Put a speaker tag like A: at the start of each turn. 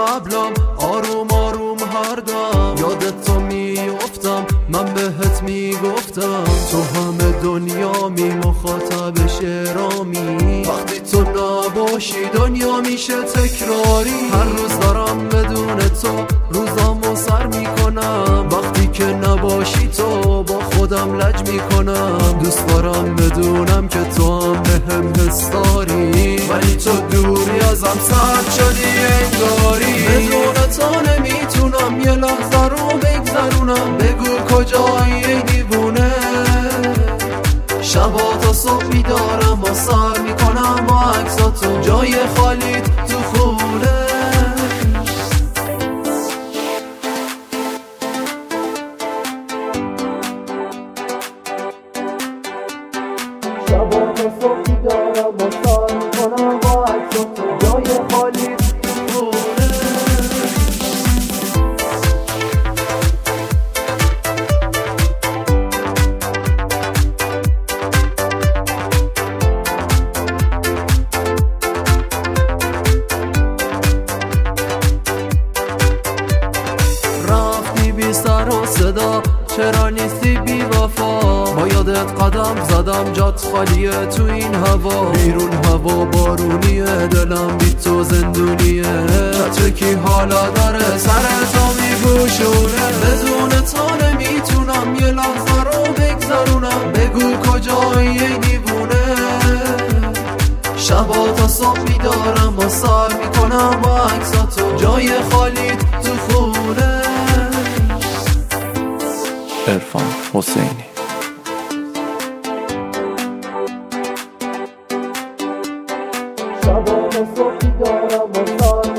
A: قبلم، آروم آروم هر دم یادت تو میافتم، من بهت میگفتم تو همه دنیامی، مخاطب شعرامی. وقتی تو نباشی دنیا میشه تکراری، هر روز دارم بدون تو روزامو سر میکنم. وقتی که نباشی تو با خودم لج میکنم. دوست دارم بدونم که تو هم بهم حس داری، ولی تو دوری ازم سرد شدی انگاری. بدون تو نمیتونم یه لحظه رو بگذرونم، بگو کجایی ای دیوونه. شبا تا صبح بیدارم و سر میکنم با عکساتو، جای خالیت تو خونه. شبا تا صبح بیدارم و سر میکنم با عکساتو، جای خالیت تو خونه. رفتی بی سر و صدا، چرا نیستی بی وفا؟ با یادت قدم زدم، جات خالیه تو این هوا. بیرون هوا بارونیه، دلم بی تو زندونیه. چطور کی حالا داره سر تو میپوشونه؟ بدون تو نمیتونم یه لحظه رو بگذرونم، بگو کجایی ای دیوونه. شبا تا صبح بیدارم و سر میکنم با عکساتو، جای خالیت تو خونه.
B: عرفان حسینی.
A: شبا تا صبح بیدارم و سر